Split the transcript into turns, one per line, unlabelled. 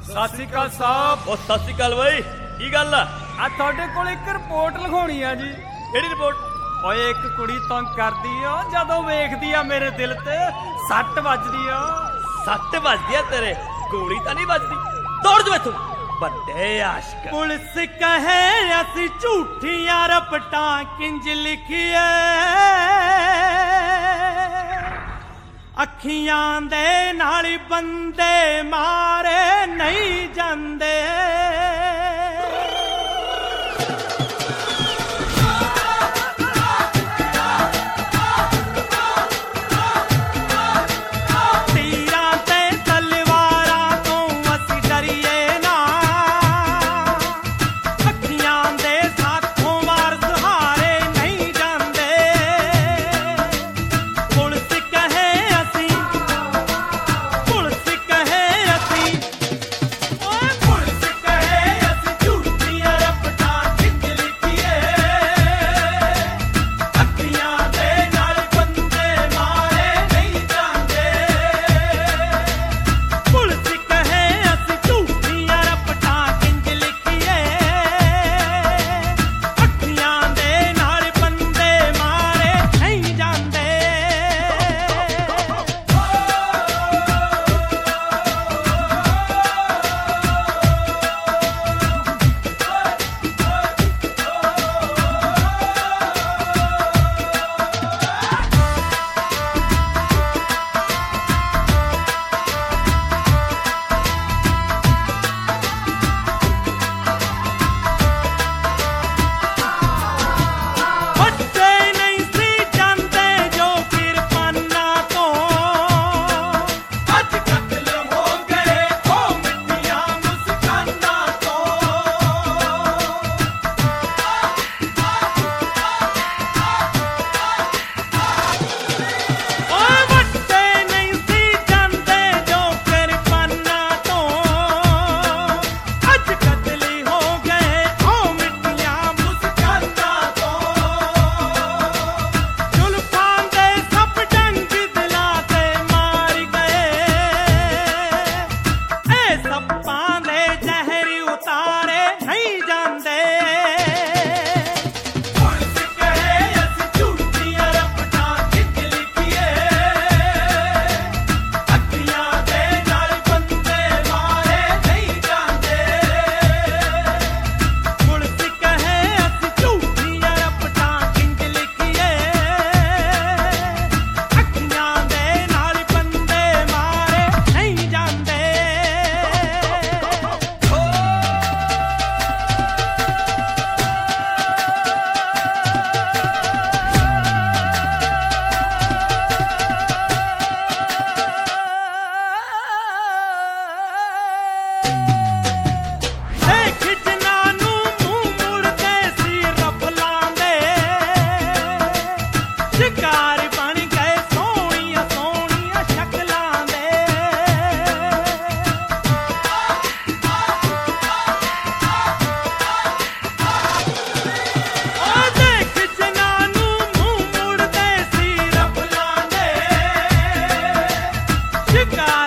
ਸਤਿ ਸ਼੍ਰੀ ਅਕਾਲ ਸਾਹਿਬ।
ਉਹ ਸਤਿ ਸ਼੍ਰੀ ਅਕਾਲ ਬਾਈ, ਕੀ ਗੱਲ ਆ?
ਆ ਤੁਹਾਡੇ ਕੋਲ ਇੱਕ ਰਿਪੋਰਟ ਲਿਖਾਉਣੀ ਆ ਜੀ।
ਕਿਹੜੀ ਰਿਪੋਰਟ?
ਓਏ ਇੱਕ ਕੁੜੀ ਤੰਗ ਕਰਦੀ ਆ, ਜਦੋਂ ਵੇਖਦੀ ਆ ਮੇਰੇ ਦਿਲ ਤੇ ਸੱਟ ਵੱਜਦੀ ਆ।
ਸੱਟ ਵੱਜਦੀ ਆ ਤੇਰੇ? ਗੋਲੀ ਤਾਂ ਨਹੀਂ ਵੱਜਦੀ। ਦੌੜ ਜਾ ਇੱਥੋਂ ਵੱਡੇ ਆਸ਼ਕ।
ਪੁਲਿਸ ਕਹੇ ਅਸੀਂ ਝੂਠੀਆਂ ਰਪਟਾਂ ਕਿੰਜ ਲਿਖੀਏ, ਅੱਖੀਆਂ ਦੇ ਨਾਲ ਬੰਦੇ ਮਾਰੇ ਨਹੀਂ ਜਾਂਦੇ। God.